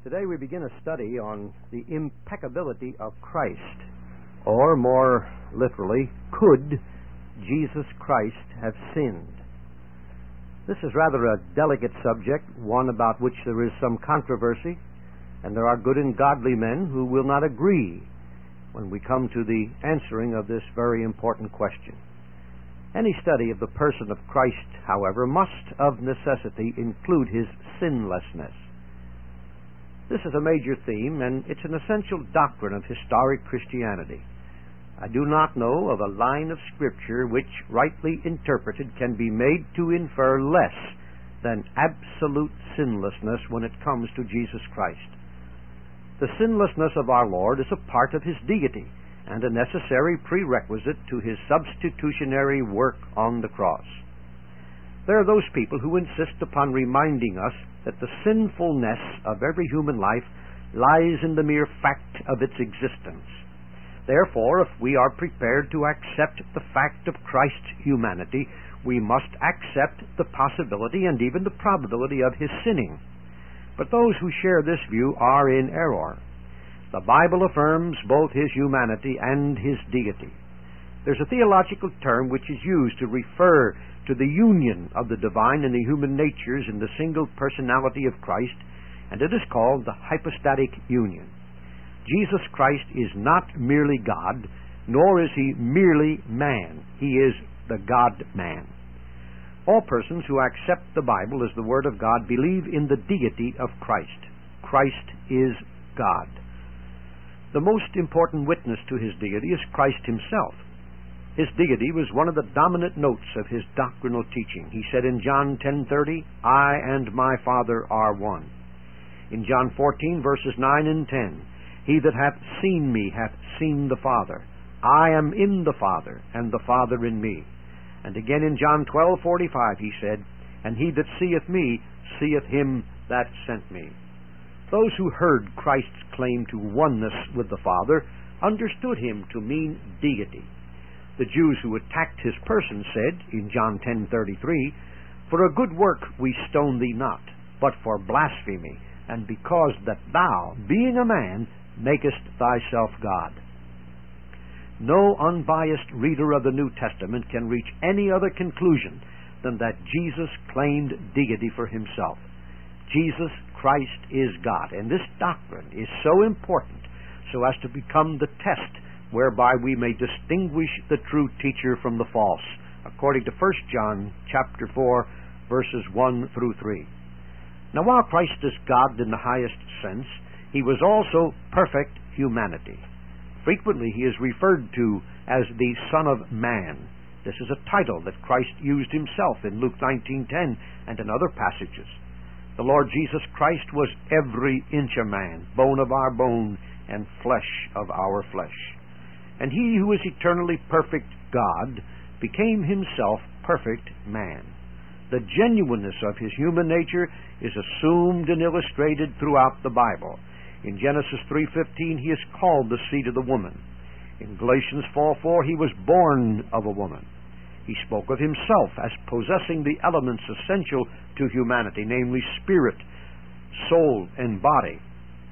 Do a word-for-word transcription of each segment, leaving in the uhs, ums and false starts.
Today we begin a study on the impeccability of Christ, or more literally, could Jesus Christ have sinned? This is rather a delicate subject, one about which there is some controversy, and there are good and godly men who will not agree when we come to the answering of this very important question. Any study of the person of Christ, however, must of necessity include his sinlessness. This is a major theme, and it's an essential doctrine of historic Christianity. I do not know of a line of Scripture which, rightly interpreted, can be made to infer less than absolute sinlessness when it comes to Jesus Christ. The sinlessness of our Lord is a part of his deity and a necessary prerequisite to his substitutionary work on the cross. There are those people who insist upon reminding us that the sinfulness of every human life lies in the mere fact of its existence. Therefore, if we are prepared to accept the fact of Christ's humanity, we must accept the possibility and even the probability of his sinning. But those who share this view are in error. The Bible affirms both his humanity and his deity. There's a theological term which is used to refer to the union of the divine and the human natures in the single personality of Christ, and it is called the hypostatic union. Jesus Christ is not merely God, nor is he merely man. He is the God-man. All persons who accept the Bible as the Word of God believe in the deity of Christ. Christ is God. The most important witness to his deity is Christ himself. His deity was one of the dominant notes of his doctrinal teaching. He said in John ten thirty, "I and my Father are one." In John fourteen, verses nine and ten, "He that hath seen me hath seen the Father. I am in the Father, and the Father in me." And again in John twelve forty-five he said, "And he that seeth me seeth him that sent me." Those who heard Christ's claim to oneness with the Father understood him to mean deity. The Jews who attacked his person said in John ten thirty-three, "For a good work we stone thee not, but for blasphemy, and because that thou, being a man, makest thyself God." No unbiased reader of the New Testament can reach any other conclusion than that Jesus claimed deity for himself. Jesus Christ is God, and this doctrine is so important so as to become the test whereby we may distinguish the true teacher from the false, according to First John chapter four, verses one through three. Now, while Christ is God in the highest sense, he was also perfect humanity. Frequently he is referred to as the Son of Man. This is a title that Christ used himself in Luke nineteen ten and in other passages. The Lord Jesus Christ was every inch a man, bone of our bone, and flesh of our flesh. And he who is eternally perfect God became himself perfect man. The genuineness of his human nature is assumed and illustrated throughout the Bible. In Genesis three fifteen, he is called the seed of the woman. In Galatians four four, he was born of a woman. He spoke of himself as possessing the elements essential to humanity, namely spirit, soul, and body.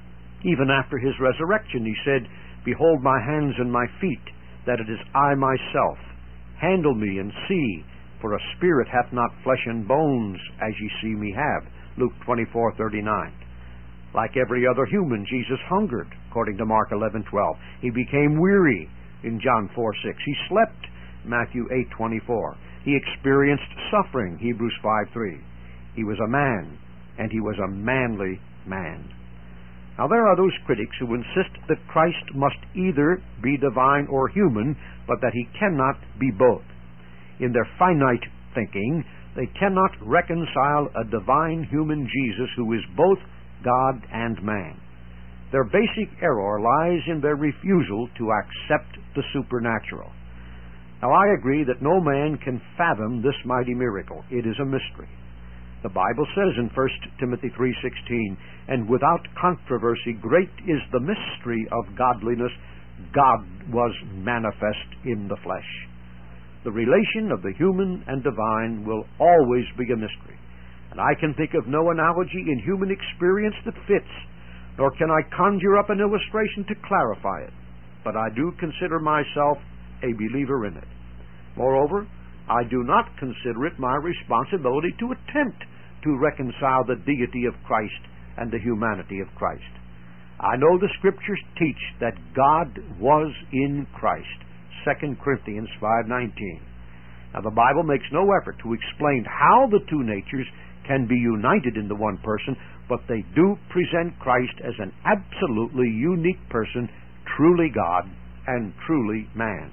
Even after his resurrection, he said, "Behold my hands and my feet, that it is I myself. Handle me and see, for a spirit hath not flesh and bones, as ye see me have." Luke twenty-four thirty-nine. Like every other human, Jesus hungered, according to Mark eleven twelve. He became weary, in John four six. He slept, Matthew eight twenty-four. He experienced suffering, Hebrews five three. He was a man, and he was a manly man. Now, there are those critics who insist that Christ must either be divine or human, but that he cannot be both. In their finite thinking, they cannot reconcile a divine human Jesus who is both God and man. Their basic error lies in their refusal to accept the supernatural. Now, I agree that no man can fathom this mighty miracle. It is a mystery. The Bible says in First Timothy three sixteen, "And without controversy great is the mystery of godliness. God was manifest in the flesh." The relation of the human and divine will always be a mystery. And I can think of no analogy in human experience that fits nor can I conjure up an illustration to clarify it, but I do consider myself a believer in it. Moreover, I do not consider it my responsibility to attempt to reconcile the deity of Christ and the humanity of Christ. I know the Scriptures teach that God was in Christ, Second Corinthians five nineteen. Now, the Bible makes no effort to explain how the two natures can be united in the one person, but they do present Christ as an absolutely unique person, truly God and truly man.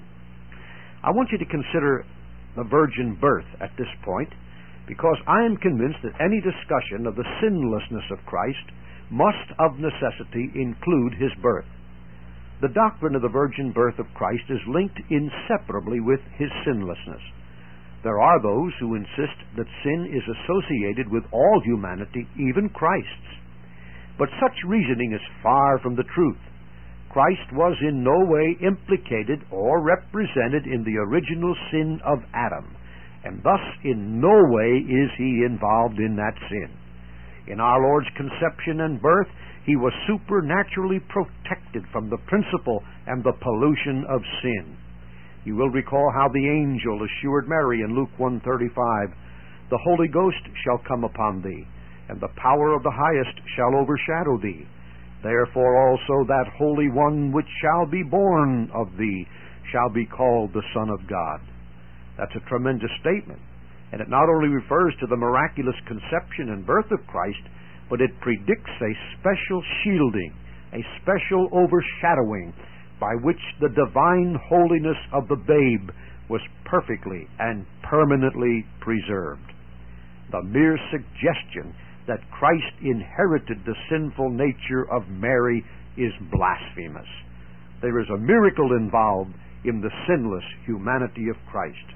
I want you to consider the virgin birth at this point, because I am convinced that any discussion of the sinlessness of Christ must of necessity include his birth. The doctrine of the virgin birth of Christ is linked inseparably with his sinlessness. There are those who insist that sin is associated with all humanity, even Christ's. But such reasoning is far from the truth. Christ was in no way implicated or represented in the original sin of Adam, and thus in no way is he involved in that sin. In our Lord's conception and birth, he was supernaturally protected from the principle and the pollution of sin. You will recall how the angel assured Mary in Luke one thirty-five, "The Holy Ghost shall come upon thee, and the power of the Highest shall overshadow thee. Therefore also that Holy One which shall be born of thee shall be called the Son of God." That's a tremendous statement, and it not only refers to the miraculous conception and birth of Christ, but it predicts a special shielding, a special overshadowing, by which the divine holiness of the babe was perfectly and permanently preserved. The mere suggestion that Christ inherited the sinful nature of Mary is blasphemous. There is a miracle involved in the sinless humanity of Christ.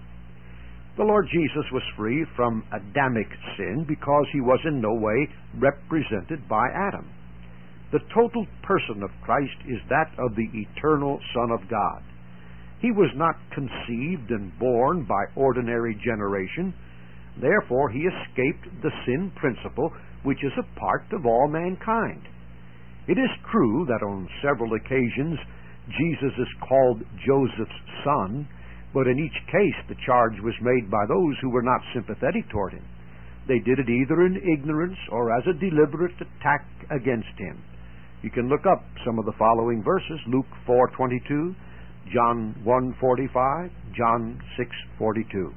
The Lord Jesus was free from Adamic sin because he was in no way represented by Adam. The total person of Christ is that of the eternal Son of God. He was not conceived and born by ordinary generation. Therefore, he escaped the sin principle which is a part of all mankind. It is true that on several occasions Jesus is called Joseph's son, but in each case the charge was made by those who were not sympathetic toward him. They did it either in ignorance or as a deliberate attack against him. You can look up some of the following verses: Luke four twenty-two, John one forty-five, John six forty-two.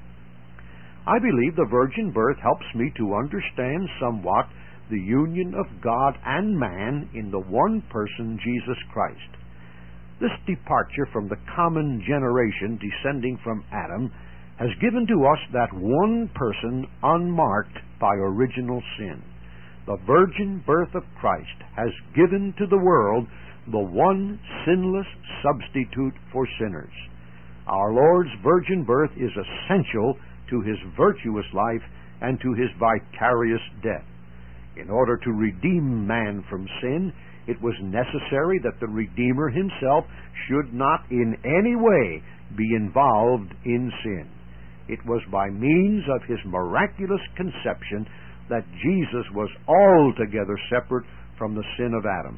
I believe the virgin birth helps me to understand somewhat the union of God and man in the one person, Jesus Christ. This departure from the common generation descending from Adam has given to us that one person unmarked by original sin. The virgin birth of Christ has given to the world the one sinless substitute for sinners. Our Lord's virgin birth is essential to his virtuous life and to his vicarious death. In order to redeem man from sin, it was necessary that the Redeemer himself should not in any way be involved in sin. It was by means of his miraculous conception that Jesus was altogether separate from the sin of Adam.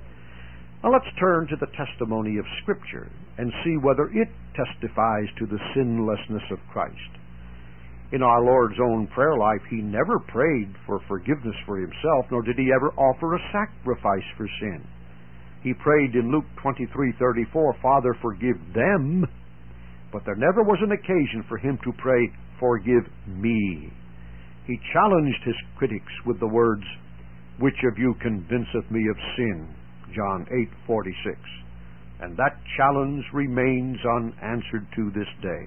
Now let's turn to the testimony of Scripture and see whether it testifies to the sinlessness of Christ. In our Lord's own prayer life, he never prayed for forgiveness for himself, nor did he ever offer a sacrifice for sin. He prayed in Luke twenty-three thirty-four, "Father, forgive them," but there never was an occasion for him to pray, "Forgive me." He challenged his critics with the words, "Which of you convinceth me of sin?" John eight forty-six. And that challenge remains unanswered to this day.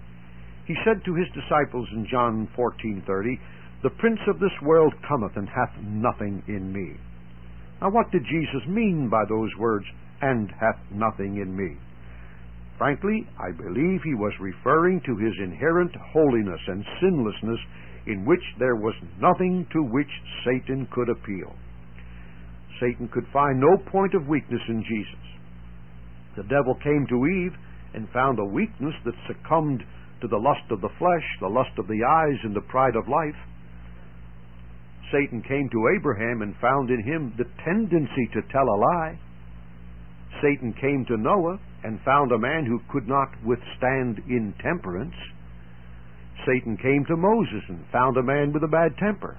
He said to his disciples in John fourteen thirty, "The prince of this world cometh, and hath nothing in me." Now what did Jesus mean by those words, "and hath nothing in me"? Frankly, I believe he was referring to his inherent holiness and sinlessness, in which there was nothing to which Satan could appeal. Satan could find no point of weakness in Jesus. The devil came to Eve and found a weakness that succumbed to the lust of the flesh, the lust of the eyes, and the pride of life. Satan came to Abraham and found in him the tendency to tell a lie. Satan came to Noah and found a man who could not withstand intemperance. Satan came to Moses and found a man with a bad temper.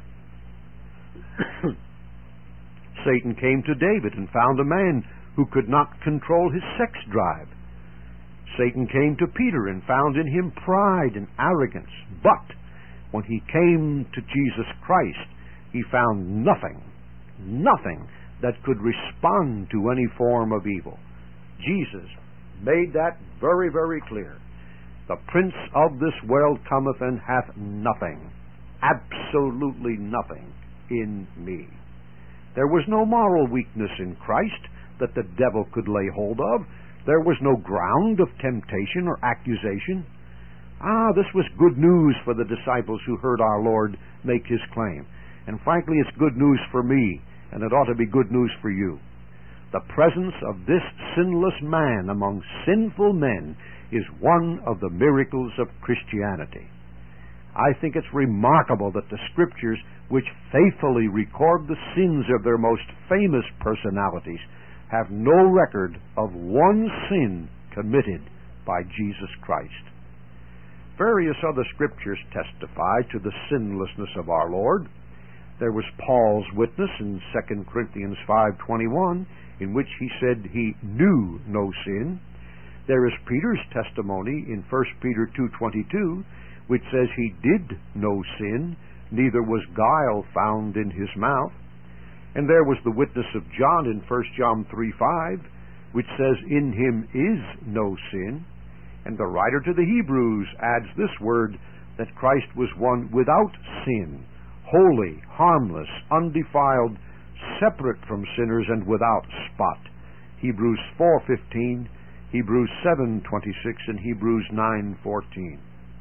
Satan came to David and found a man who could not control his sex drive. Satan came to Peter and found in him pride and arrogance. But when he came to Jesus Christ, he found nothing, nothing that could respond to any form of evil. Jesus made that very, very clear. The prince of this world cometh and hath nothing, absolutely nothing in me. There was no moral weakness in Christ that the devil could lay hold of. There was no ground of temptation or accusation. Ah, this was good news for the disciples who heard our Lord make his claim. And frankly, it's good news for me, and it ought to be good news for you. The presence of this sinless man among sinful men is one of the miracles of Christianity. I think it's remarkable that the Scriptures, which faithfully record the sins of their most famous personalities, have no record of one sin committed by Jesus Christ. Various other Scriptures testify to the sinlessness of our Lord. There was Paul's witness in Second Corinthians five twenty-one, in which he said he knew no sin. There is Peter's testimony in First Peter two twenty-two, which says he did no sin, neither was guile found in his mouth. And there was the witness of John in First John three five, which says in him is no sin. And the writer to the Hebrews adds this word, that Christ was one without sin, holy, harmless, undefiled, separate from sinners, and without spot. Hebrews four fifteen, Hebrews seven twenty-six, and Hebrews nine fourteen.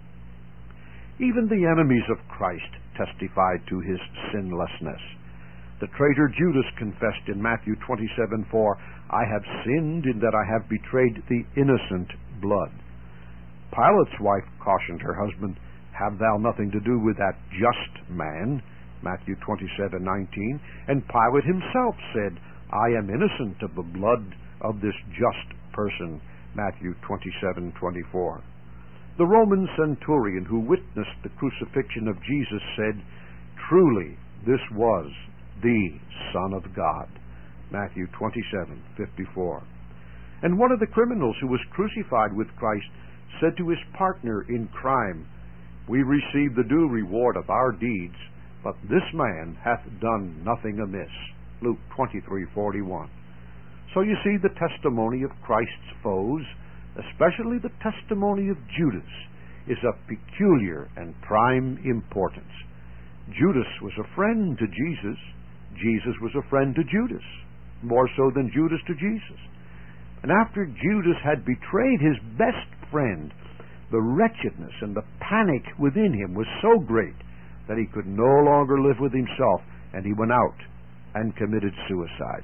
Even the enemies of Christ testified to his sinlessness. The traitor Judas confessed in Matthew twenty-seven four, I have sinned in that I have betrayed the innocent blood. Pilate's wife cautioned her husband, have thou nothing to do with that just man, Matthew twenty-seven nineteen, and Pilate himself said, I am innocent of the blood of this just person, Matthew twenty-seven twenty-four. The Roman centurion who witnessed the crucifixion of Jesus said, truly this was the Son of God, Matthew twenty-seven fifty-four. And one of the criminals who was crucified with Christ said to his partner in crime, we receive the due reward of our deeds, but this man hath done nothing amiss, Luke twenty-three forty-one. So you see, the testimony of Christ's foes, especially the testimony of Judas, is of peculiar and prime importance. Judas was a friend to Jesus. Jesus was a friend to Judas, more so than Judas to Jesus. And after Judas had betrayed his best friend, the wretchedness and the panic within him was so great that he could no longer live with himself, and he went out and committed suicide.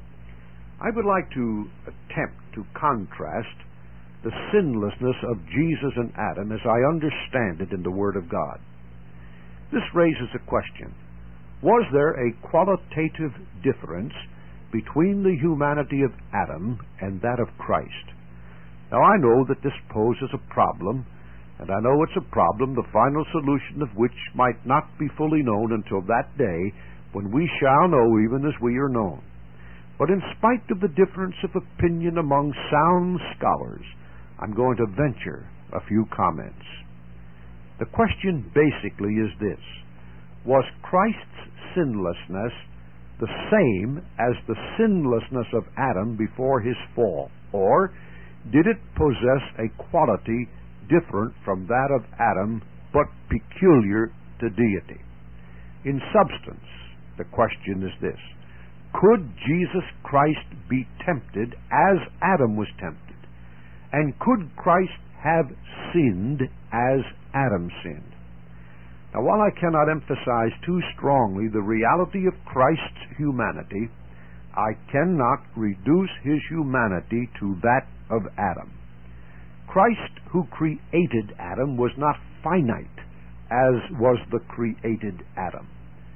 I would like to attempt to contrast the sinlessness of Jesus and Adam as I understand it in the Word of God. This raises a question. Was there a qualitative difference between the humanity of Adam and that of Christ? Now, I know that this poses a problem, and I know it's a problem the final solution of which might not be fully known until that day when we shall know even as we are known. But in spite of the difference of opinion among sound scholars, I'm going to venture a few comments. The question basically is this: was Christ's sinlessness the same as the sinlessness of Adam before his fall, or did it possess a quality different from that of Adam but peculiar to deity? In substance, the question is this: could Jesus Christ be tempted as Adam was tempted? And could Christ have sinned as Adam sinned? Now, while I cannot emphasize too strongly the reality of Christ's humanity, I cannot reduce his humanity to that of Adam. Christ, who created Adam, was not finite, as was the created Adam.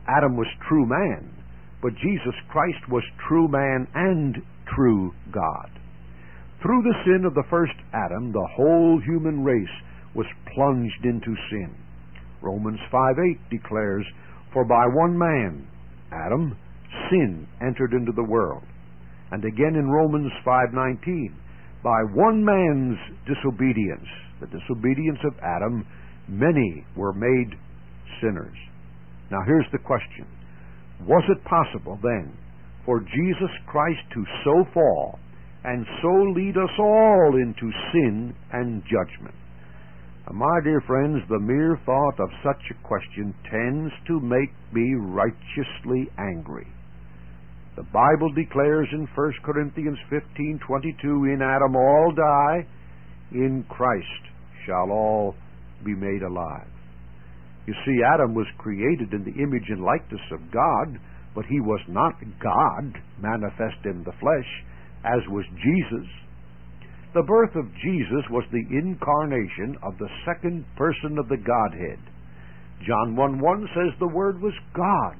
Adam was true man, but Jesus Christ was true man and true God. Through the sin of the first Adam, the whole human race was plunged into sin. Romans five eight declares, "For by one man, Adam, sin entered into the world." And again in Romans five nineteen, "By one man's disobedience, the disobedience of Adam, many were made sinners." Now here's the question. Was it possible then for Jesus Christ to so fall and so lead us all into sin and judgment? Now, my dear friends, the mere thought of such a question tends to make me righteously angry. The Bible declares in First Corinthians fifteen twenty-two, "In Adam all die, in Christ shall all be made alive." You see, Adam was created in the image and likeness of God, but he was not God manifest in the flesh, as was Jesus. The birth of Jesus was the incarnation of the second person of the Godhead. John one one says the Word was God.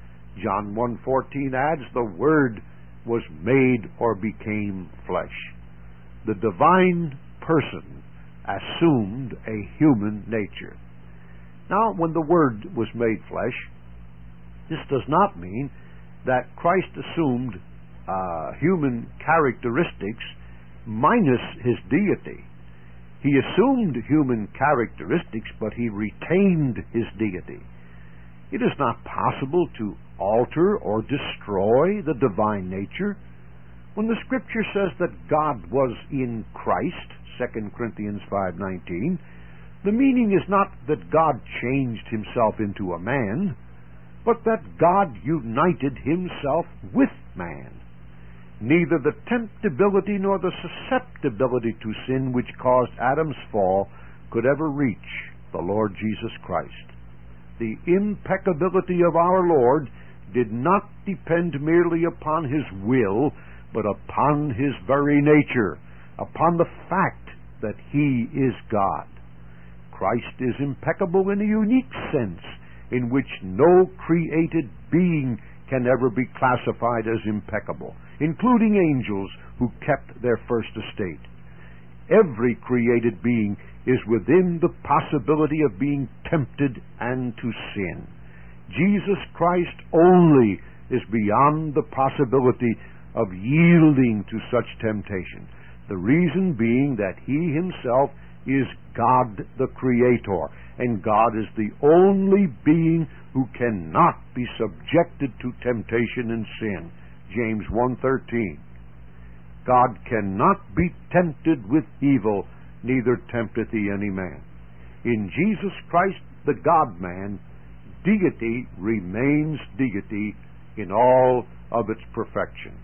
John one fourteen adds the Word was made or became flesh. The divine person assumed a human nature. Now, when the Word was made flesh, this does not mean that Christ assumed uh, human characteristics minus his deity. He assumed human characteristics, but he retained his deity. It is not possible to alter or destroy the divine nature. When the Scripture says that God was in Christ, Second Corinthians five nineteen, the meaning is not that God changed himself into a man, but that God united himself with man. Neither the temptability nor the susceptibility to sin which caused Adam's fall could ever reach the Lord Jesus Christ. The impeccability of our Lord did not depend merely upon his will, but upon his very nature, upon the fact that he is God. Christ is impeccable in a unique sense in which no created being can ever be classified as impeccable, including angels who kept their first estate. Every created being is within the possibility of being tempted and to sin. Jesus Christ only is beyond the possibility of yielding to such temptation. The reason being that he himself is God the Creator, and God is the only being who cannot be subjected to temptation and sin. James one thirteen. God cannot be tempted with evil, neither tempteth he any man. In Jesus Christ, the God-man, deity remains deity in all of its perfection.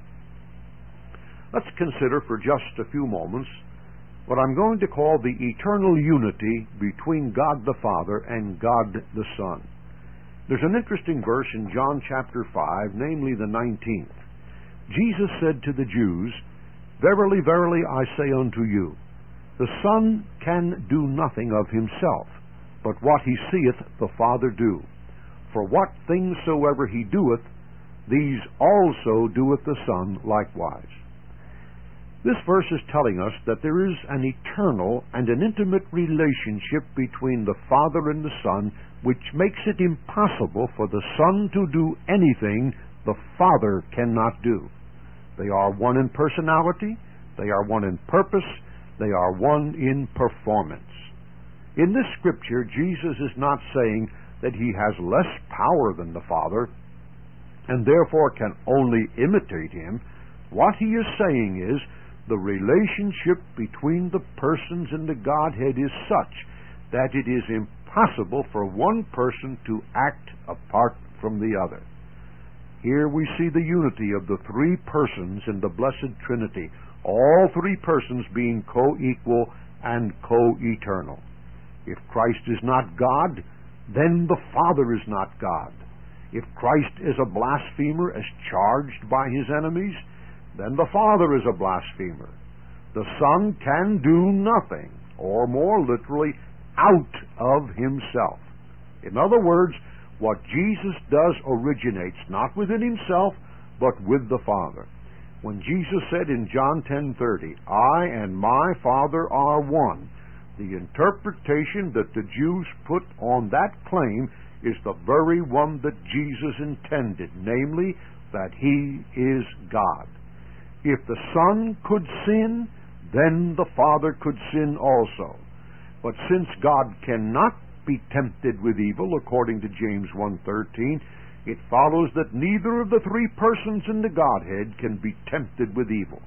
Let's consider for just a few moments what I'm going to call the eternal unity between God the Father and God the Son. There's an interesting verse in John chapter five, namely the nineteenth. Jesus said to the Jews, "Verily, verily, I say unto you, the Son can do nothing of himself, but what he seeth the Father do. For what things soever he doeth, these also doeth the Son likewise." This verse is telling us that there is an eternal and an intimate relationship between the Father and the Son, which makes it impossible for the Son to do anything the Father cannot do. They are one in personality, they are one in purpose, they are one in performance. In this Scripture, Jesus is not saying that he has less power than the Father, and therefore can only imitate him. What he is saying is, the relationship between the persons in the Godhead is such that it is impossible for one person to act apart from the other. Here we see the unity of the three persons in the Blessed Trinity, all three persons being co-equal and co-eternal. If Christ is not God, then the Father is not God. If Christ is a blasphemer as charged by his enemies, then the Father is a blasphemer. The Son can do nothing, or more literally, out of himself. In other words, What Jesus does originates not within himself, but with the Father. When Jesus said in John ten thirty, I and my Father are one, the interpretation that the Jews put on that claim is the very one that Jesus intended, namely, that he is God. If the Son could sin, then the Father could sin also. But since God cannot be tempted with evil, according to James one thirteen, it follows that neither of the three persons in the Godhead can be tempted with evil.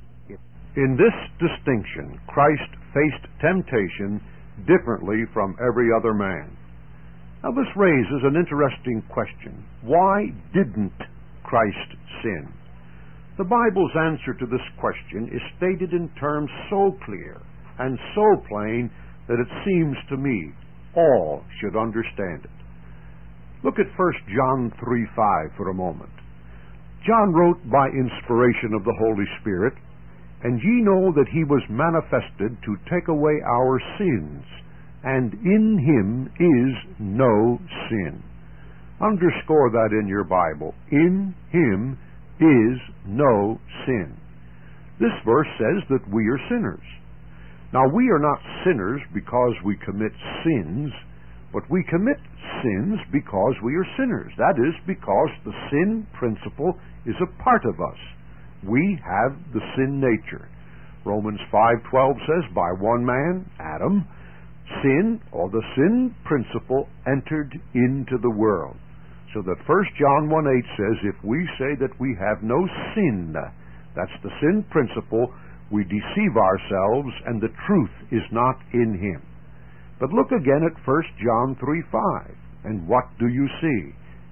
In this distinction, Christ faced temptation differently from every other man. Now this raises an interesting question. Why didn't Christ sin? The Bible's answer to this question is stated in terms so clear and so plain that it seems to me all should understand it. Look at First John three five for a moment. John wrote by inspiration of the Holy Spirit, And ye know that he was manifested to take away our sins, and in him is no sin. Underscore that in your Bible. In him is no sin. This verse says that we are sinners. Now, we are not sinners because we commit sins, but we commit sins because we are sinners. That is, because the sin principle is a part of us. We have the sin nature. Romans five twelve says, by one man, Adam, sin, or the sin principle, entered into the world. So that First John one eight says, if we say that we have no sin, that's the sin principle, we deceive ourselves, and the truth is not in him. But look again at First John three five, and what do you see?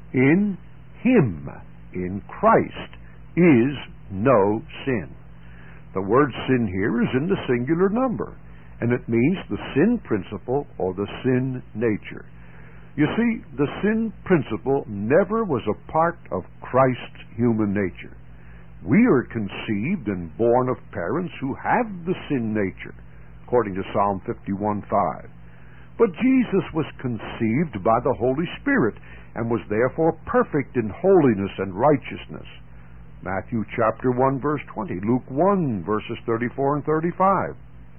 In him, in Christ, is no sin. The word sin here is in the singular number, and it means the sin principle or the sin nature. You see, the sin principle never was a part of Christ's human nature. We are conceived and born of parents who have the sin nature, according to Psalm fifty-one five. But Jesus was conceived by the Holy Spirit and was therefore perfect in holiness and righteousness. Matthew chapter one verse twenty, Luke one verses thirty-four and thirty-five.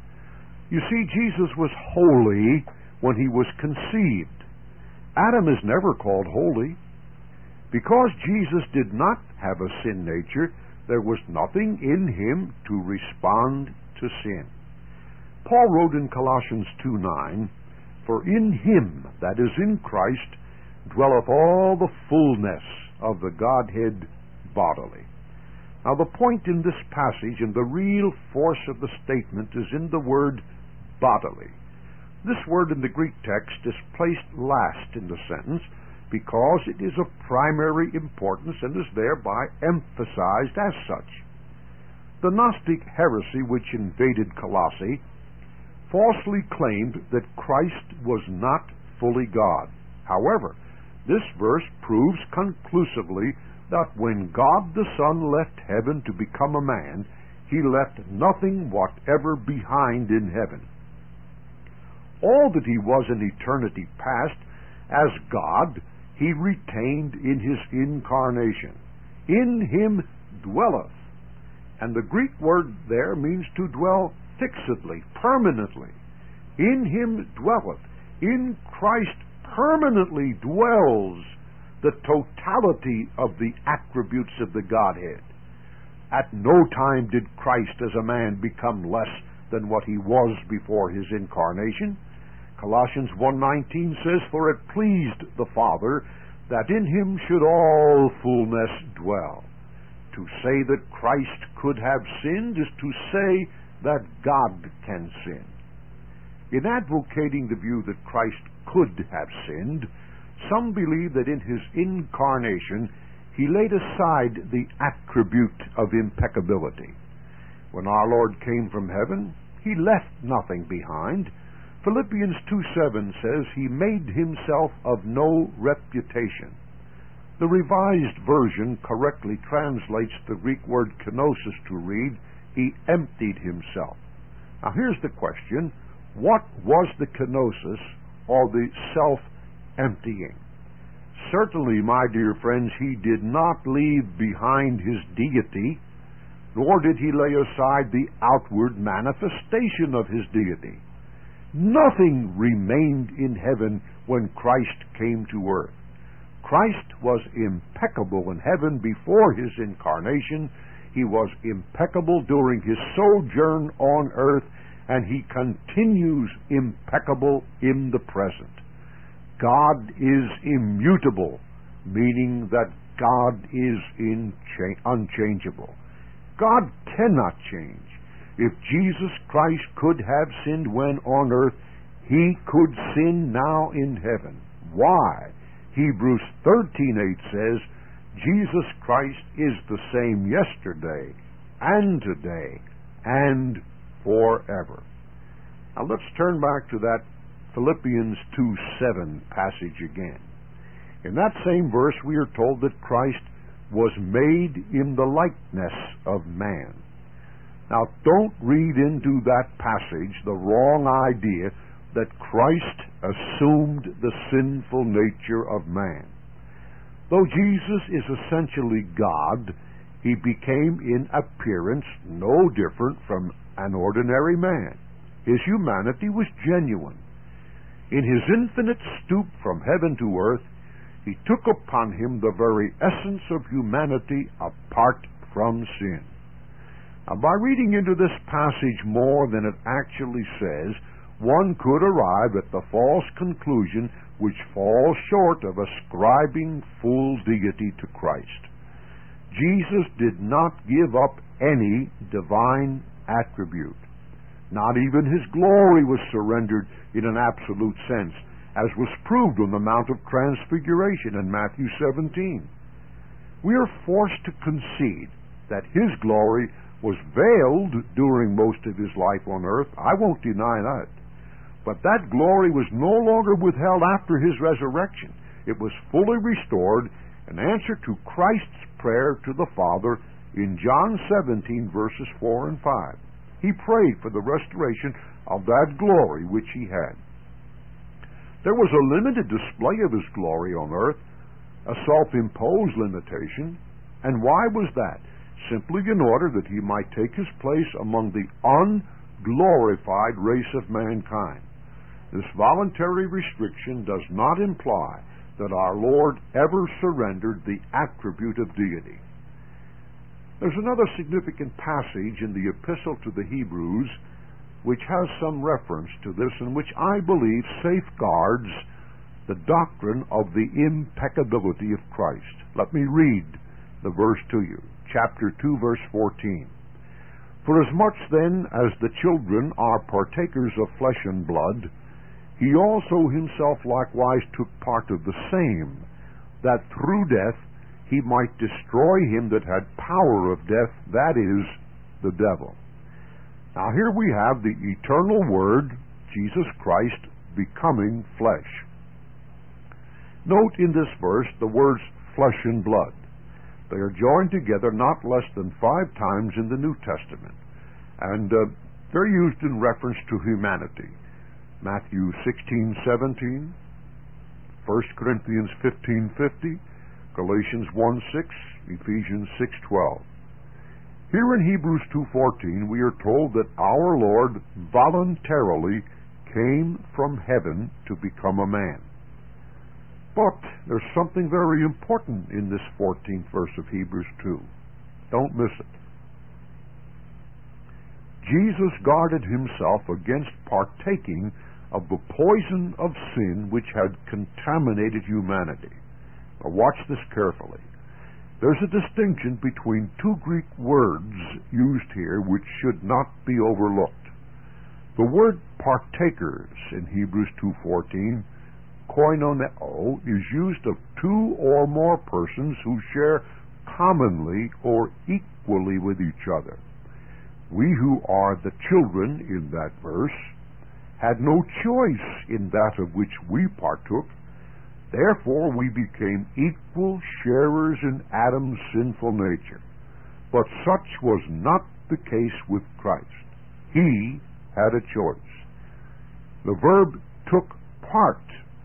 You see, Jesus was holy when he was conceived. Adam is never called holy. Because Jesus did not have a sin nature, there was nothing in him to respond to sin. Paul wrote in Colossians two nine, For in him, that is in Christ, dwelleth all the fullness of the Godhead bodily. Now the point in this passage and the real force of the statement is in the word bodily. This word in the Greek text is placed last in the sentence because it is of primary importance and is thereby emphasized as such. The Gnostic heresy which invaded Colossae falsely claimed that Christ was not fully God. However, this verse proves conclusively that when God the Son left heaven to become a man, he left nothing whatever behind in heaven. All that he was in eternity past, as God, he retained in his incarnation. In him dwelleth. And the Greek word there means to dwell fixedly, permanently. In him dwelleth. In Christ permanently dwells the totality of the attributes of the Godhead. At no time did Christ as a man become less than what he was before his incarnation. Colossians one nineteen says, For it pleased the Father that in him should all fullness dwell. To say that Christ could have sinned is to say that God can sin. In advocating the view that Christ could have sinned, some believe that in his incarnation he laid aside the attribute of impeccability. When our Lord came from heaven, he left nothing behind. Philippians two seven says he made himself of no reputation. The Revised Version correctly translates the Greek word kenosis to read, he emptied himself. Now here's the question, what was the kenosis or the self-emptying? Certainly, my dear friends, he did not leave behind his deity, nor did he lay aside the outward manifestation of his deity. Nothing remained in heaven when Christ came to earth. Christ was impeccable in heaven before his incarnation. He was impeccable during his sojourn on earth, and he continues impeccable in the present. God is immutable, meaning that God is in cha- unchangeable. God cannot change. If Jesus Christ could have sinned when on earth, he could sin now in heaven. Why? Hebrews thirteen eight says, Jesus Christ is the same yesterday and today and forever. Now let's turn back to that Philippians two seven passage again. In that same verse we are told that Christ was made in the likeness of man. Now don't read into that passage the wrong idea that Christ assumed the sinful nature of man. Though Jesus is essentially God, he became in appearance no different from an ordinary man. His humanity was genuine. In his infinite stoop from heaven to earth, he took upon him the very essence of humanity apart from sin. Now, by reading into this passage more than it actually says, one could arrive at the false conclusion which falls short of ascribing full deity to Christ. Jesus did not give up any divine attribute. Not even his glory was surrendered in an absolute sense, as was proved on the Mount of Transfiguration in Matthew seventeen. We are forced to concede that his glory was veiled during most of his life on earth. I won't deny that. But that glory was no longer withheld after his resurrection. It was fully restored in answer to Christ's prayer to the Father in John seventeen, verses four and five. He prayed for the restoration of that glory which he had. There was a limited display of his glory on earth, a self-imposed limitation. And why was that? Simply in order that he might take his place among the unglorified race of mankind. This voluntary restriction does not imply that our Lord ever surrendered the attribute of deity. There's another significant passage in the Epistle to the Hebrews which has some reference to this and which I believe safeguards the doctrine of the impeccability of Christ. Let me read the verse to you. Chapter two, verse fourteen. For as much then as the children are partakers of flesh and blood, he also himself likewise took part of the same, that through death he might destroy him that had power of death, that is, the devil. Now here we have the eternal Word, Jesus Christ, becoming flesh. Note in this verse the words flesh and blood. They are joined together not less than five times in the New Testament, and uh, they're used in reference to humanity. Matthew sixteen seventeen, First Corinthians fifteen fifty, Galatians one six, Ephesians six twelve. Here in Hebrews two fourteen we are told that our Lord voluntarily came from heaven to become a man. But there's something very important in this fourteenth verse of Hebrews two. Don't miss it. Jesus guarded himself against partaking of the poison of sin which had contaminated humanity. Now watch this carefully. There's a distinction between two Greek words used here which should not be overlooked. The word partakers in Hebrews two fourteen, koinoneo, is used of two or more persons who share commonly or equally with each other. We who are the children in that verse had no choice in that of which we partook. Therefore we became equal sharers in Adam's sinful nature. But such was not the case with Christ. He had a choice. The verb took part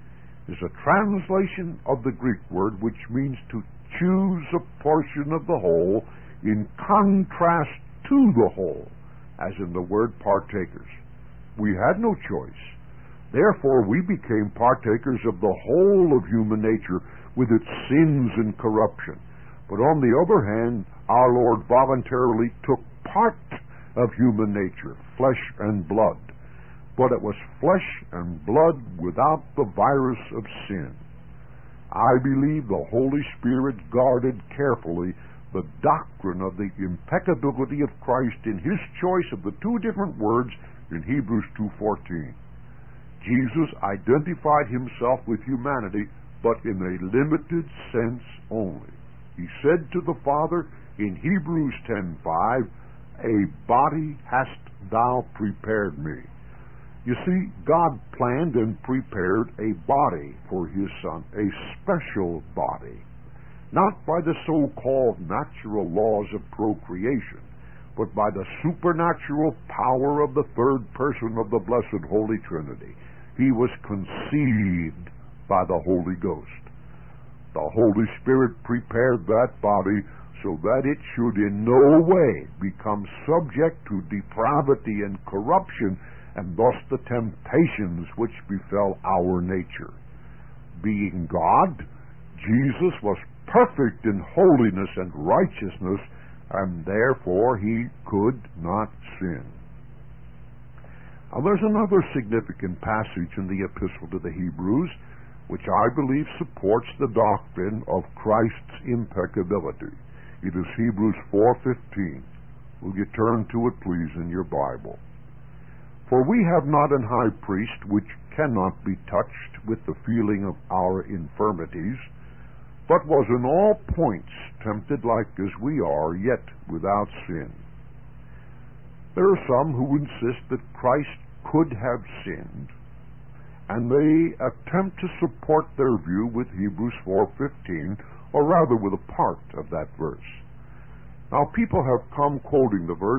is a translation of the Greek word which means to choose a portion of the whole in contrast to the whole, as in the word partakers. We had no choice. Therefore, we became partakers of the whole of human nature with its sins and corruption. But on the other hand, our Lord voluntarily took part of human nature, flesh and blood. But it was flesh and blood without the virus of sin. I believe the Holy Spirit guarded carefully the doctrine of the impeccability of Christ in his choice of the two different words in Hebrews two fourteen. Jesus identified himself with humanity, but in a limited sense only. He said to the Father in Hebrews ten five, "A body hast thou prepared me." You see, God planned and prepared a body for his Son, a special body, not by the so-called natural laws of procreation, but by the supernatural power of the third person of the blessed Holy Trinity. He was conceived by the Holy Ghost. The Holy Spirit prepared that body so that it should in no way become subject to depravity and corruption, and thus the temptations which befell our nature. Being God, Jesus was perfect in holiness and righteousness, and therefore he could not sin. Now there's another significant passage in the Epistle to the Hebrews which I believe supports the doctrine of Christ's impeccability. It is Hebrews four fifteen. Will you turn to it, please, in your Bible? "For we have not an high priest which cannot be touched with the feeling of our infirmities, but was in all points tempted like as we are, yet without sin." There are some who insist that Christ could have sinned, and they attempt to support their view with Hebrews four fifteen, or rather with a part of that verse. Now, people have come quoting the verse,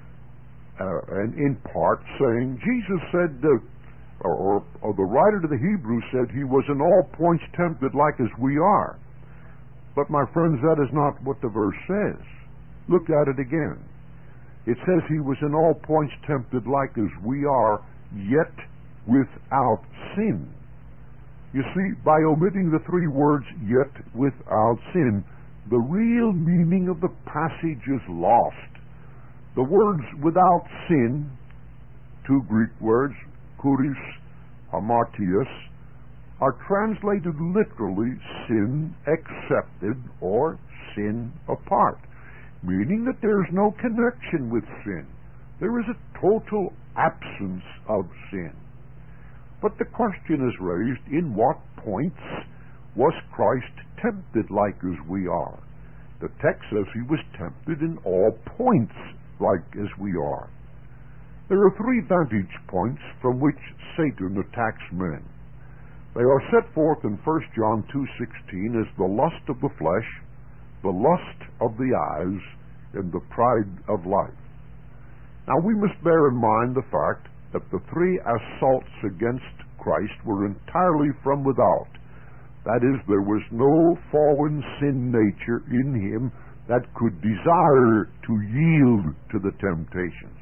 uh, and in part saying, Jesus said, uh, or, or the writer to the Hebrews said he was in all points tempted like as we are. But my friends, that is not what the verse says. Look at it again. It says he was in all points tempted like as we are, yet without sin. You see, by omitting the three words, "yet without sin," the real meaning of the passage is lost. The words "without sin," two Greek words, "kuris," "hamartios," are translated literally "sin accepted" or "sin apart," meaning that there is no connection with sin. There is a total absence of sin. But the question is raised, in what points was Christ tempted like as we are? The text says he was tempted in all points like as we are. There are three vantage points from which Satan attacks men. They are set forth in First John two sixteen as the lust of the flesh, the lust of the eyes, and the pride of life. Now we must bear in mind the fact that the three assaults against Christ were entirely from without. That is, there was no fallen sin nature in him that could desire to yield to the temptations.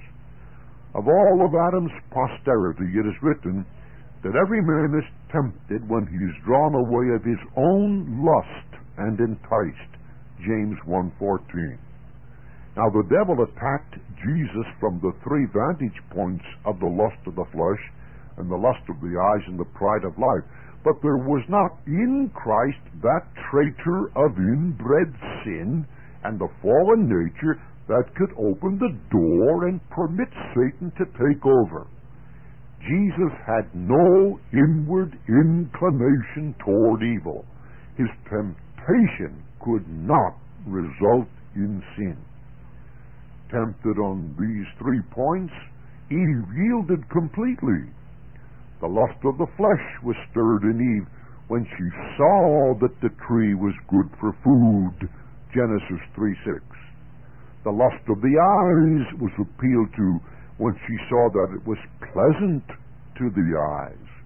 Of all of Adam's posterity, it is written that every man is tempted when he is drawn away of his own lust and enticed. James one fourteen. Now the devil attacked Jesus from the three vantage points of the lust of the flesh and the lust of the eyes and the pride of life. But there was not in Christ that traitor of inbred sin and the fallen nature that could open the door and permit Satan to take over. Jesus had no inward inclination toward evil. His temptation could not result in sin. Tempted on these three points, Eve yielded completely. The lust of the flesh was stirred in Eve when she saw that the tree was good for food, Genesis three six. The lust of the eyes was appealed to when she saw that it was pleasant to the eyes.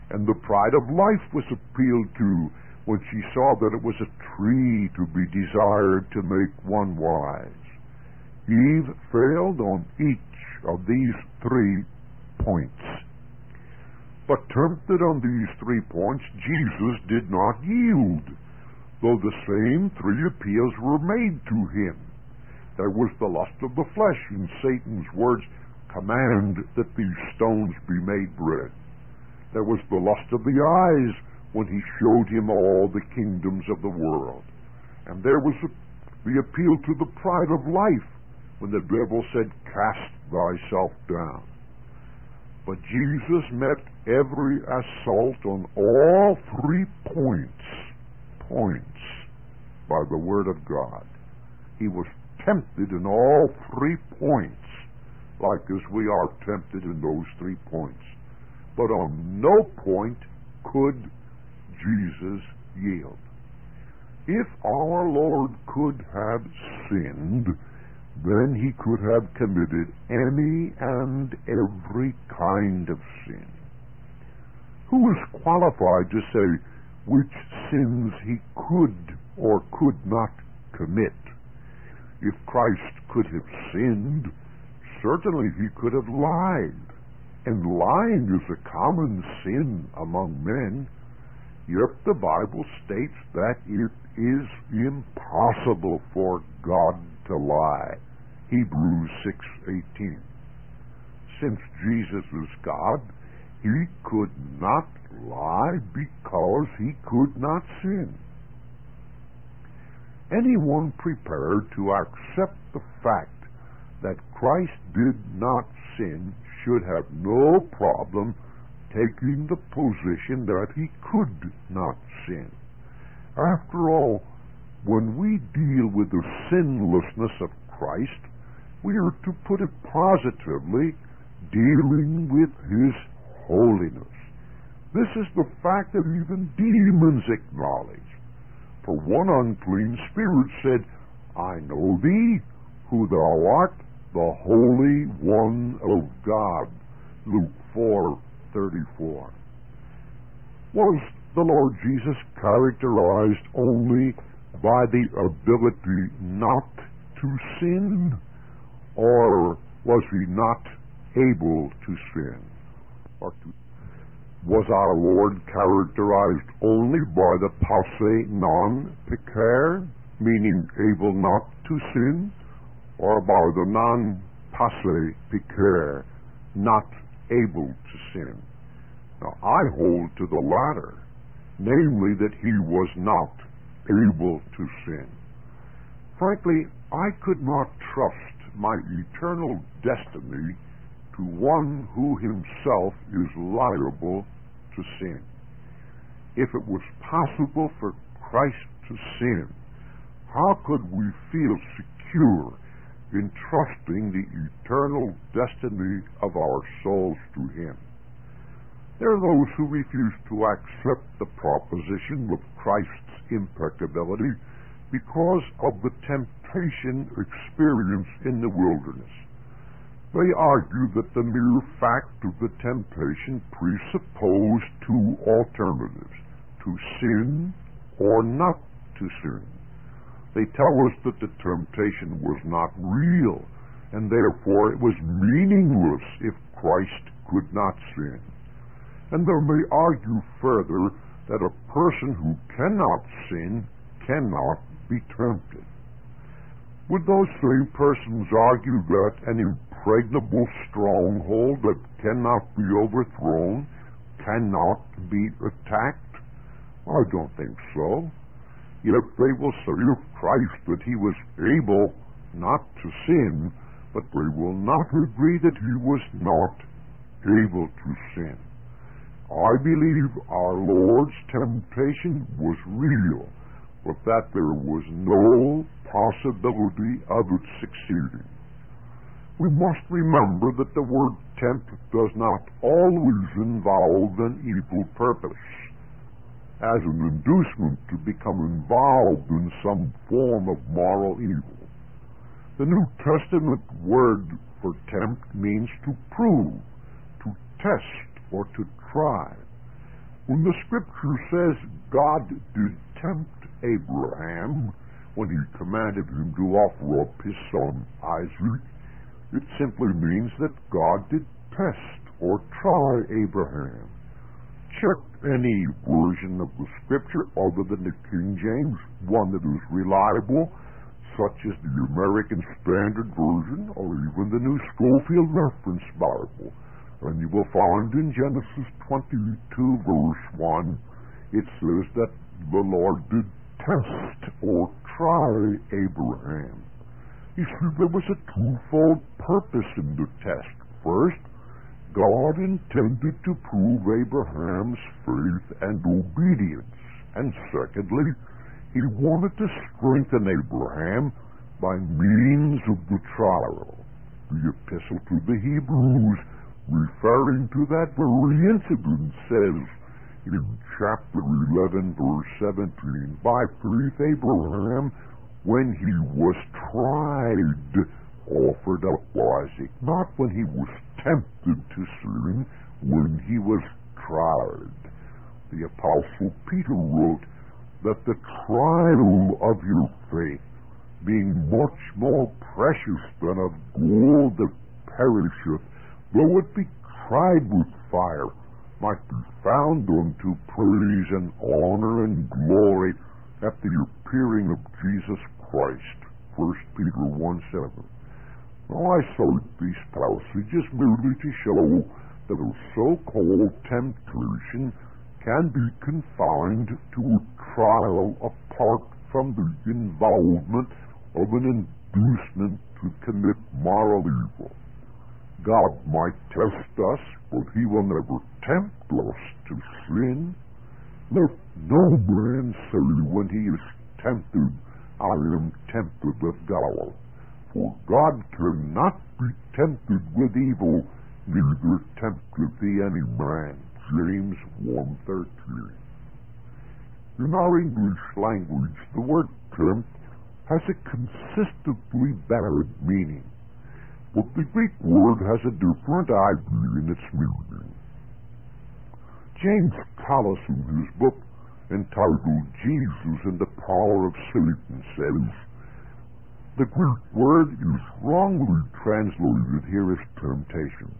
And the pride of life was appealed to when she saw that it was a tree to be desired to make one wise. Eve failed on each of these three points. But tempted on these three points, Jesus did not yield, though the same three appeals were made to him. There was the lust of the flesh, in Satan's words, "Command that these stones be made bread." There was the lust of the eyes, when he showed him all the kingdoms of the world. And there was the appeal to the pride of life, when the devil said, "Cast thyself down." But Jesus met every assault on all three points, points, by the Word of God. He was tempted in all three points, like as we are tempted in those three points. But on no point could Jesus yield. If our Lord could have sinned, then he could have committed any and every kind of sin. Who is qualified to say which sins he could or could not commit? If Christ could have sinned, certainly he could have lied. And lying is a common sin among men. Yet the Bible states that it is impossible for God to lie. Hebrews six eighteen. Since Jesus is God, he could not lie because he could not sin. Anyone prepared to accept the fact that Christ did not sin should have no problem taking the position that he could not sin. After all, when we deal with the sinlessness of Christ, we are, to put it positively, dealing with his holiness. This is the fact that even demons acknowledge. For one unclean spirit said, "I know thee, who thou art, the Holy One of God." Luke four thirty-four. Was the Lord Jesus characterized only by the ability not to sin, or was he not able to sin? Or to, was our Lord characterized only by the posse non pecare, meaning able not to sin, or by the non posse pecare, not able to sin? Now, I hold to the latter, namely that he was not able to sin. Frankly, I could not trust my eternal destiny to one who himself is liable to sin. If it was possible for Christ to sin, how could we feel secure in trusting the eternal destiny of our souls to him? There are those who refuse to accept the proposition of Christ's impeccability because of the temptation experienced in the wilderness. They argue that the mere fact of the temptation presupposed two alternatives: to sin or not to sin. They tell us that the temptation was not real, and therefore it was meaningless if Christ could not sin. And they may argue further that a person who cannot sin cannot be tempted. Would those same persons argue that an impregnable stronghold that cannot be overthrown cannot be attacked? I don't think so. Yet they will say of Christ that he was able not to sin, but they will not agree that he was not able to sin. I believe our Lord's temptation was real, but that there was no possibility of it succeeding. We must remember that the word tempt does not always involve an evil purpose, as an inducement to become involved in some form of moral evil. The New Testament word for tempt means to prove, to test, or to try. When the Scripture says God did tempt Abraham when he commanded him to offer up his son Isaac, it simply means that God did test or try Abraham. Check any version of the Scripture other than the King James, one that is reliable, such as the American Standard Version or even the New Schofield Reference Bible. And you will find in Genesis twenty-two, verse one, it says that the Lord did test or try Abraham. You see, there was a twofold purpose in the test. First, God intended to prove Abraham's faith and obedience. And secondly, he wanted to strengthen Abraham by means of the trial. The Epistle to the Hebrews, referring to that very incident, says in chapter eleven, verse seventeen, by faith Abraham, when he was tried, offered up Isaac, not when he was tempted to sin, when he was tried. The Apostle Peter wrote that the trial of your faith, being much more precious than of gold that perisheth, though it be tried with fire, might be found unto praise and honor and glory at the appearing of Jesus Christ. First Peter one seven. Now I cite these passages merely to show that a so-called temptation can be confined to a trial apart from the involvement of an inducement to commit moral evil. God might test us, but he will never tempt us to sin. Let no man say when he is tempted, I am tempted of God. For God cannot be tempted with evil, neither tempteth he any man. James one thirteen. In our English language, the word tempt has a consistently bad meaning, but the Greek word has a different idea in its meaning. James Callis, in his book entitled Jesus and the Power of Satan, says, the Greek word is wrongly translated here as temptation.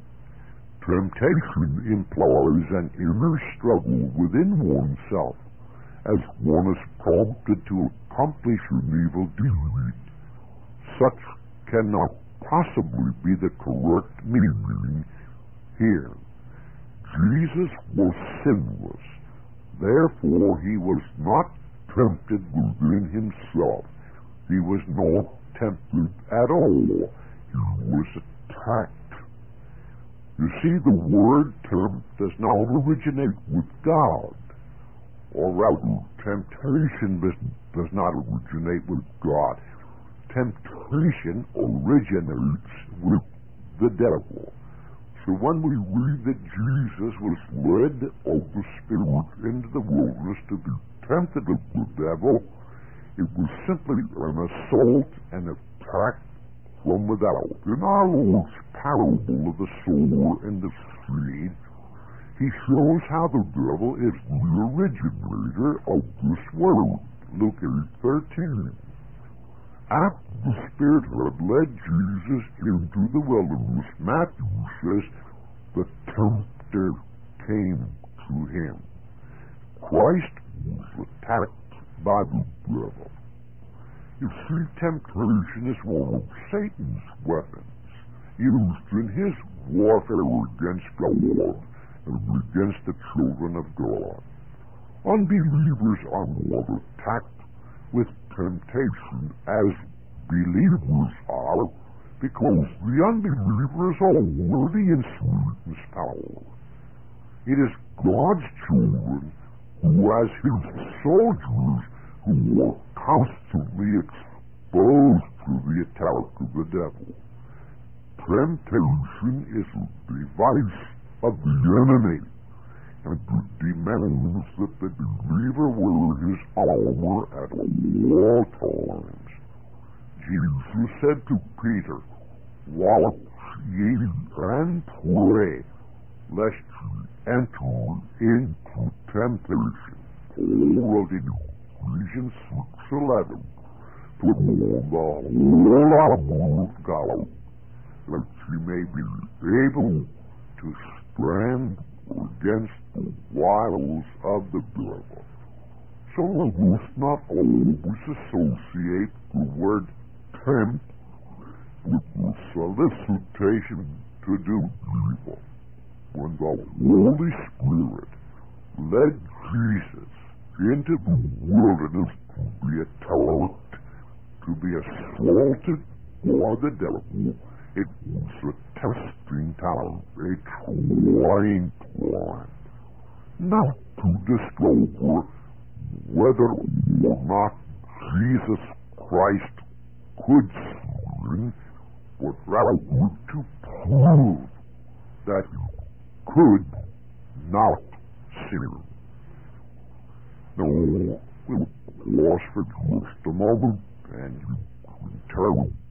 Temptation implies an inner struggle within oneself, as one is prompted to accomplish an evil deed. Such cannot possibly be the correct meaning here. Jesus was sinless, therefore he was not tempted within himself. He was not tempted at all. He was attacked. You see, the word tempt does not originate with God, or rather, temptation does not originate with God. Temptation originates with the devil. So when we read that Jesus was led of the Spirit into the wilderness to be tempted of the devil, it was simply an assault and attack from without. In our Lord's parable of the sower and the seed, he shows how the devil is the originator of this world. Luke eight thirteen. After the Spirit had led Jesus into the wilderness, Matthew says, the tempter came to him. Christ was attacked by the devil. You see, temptation is one of Satan's weapons, used in his warfare against God and against the children of God. Unbelievers are more attacked with temptation as believers are, because the unbeliever is already in Satan's power. It is God's children who, as his soldiers, who are constantly exposed to the attack of the devil. Temptation is a device of the enemy, and it demands that the believer wear his armor at all times. Jesus said to Peter, watch ye and pray, lest ye enter into temptation. Paul wrote in Ephesians six eleven, to warn the whole armor of God, that ye may be able to stand against the wiles of the devil. So we must not always associate the word tempt with the solicitation to do evil. When the Holy Spirit led Jesus into the wilderness to be attacked, to be assaulted by the devil, it was a testing time, a trying time, not to discover whether or not Jesus Christ could sin, but rather to prove that he could not sin. Now, we'll pause for just a moment and turn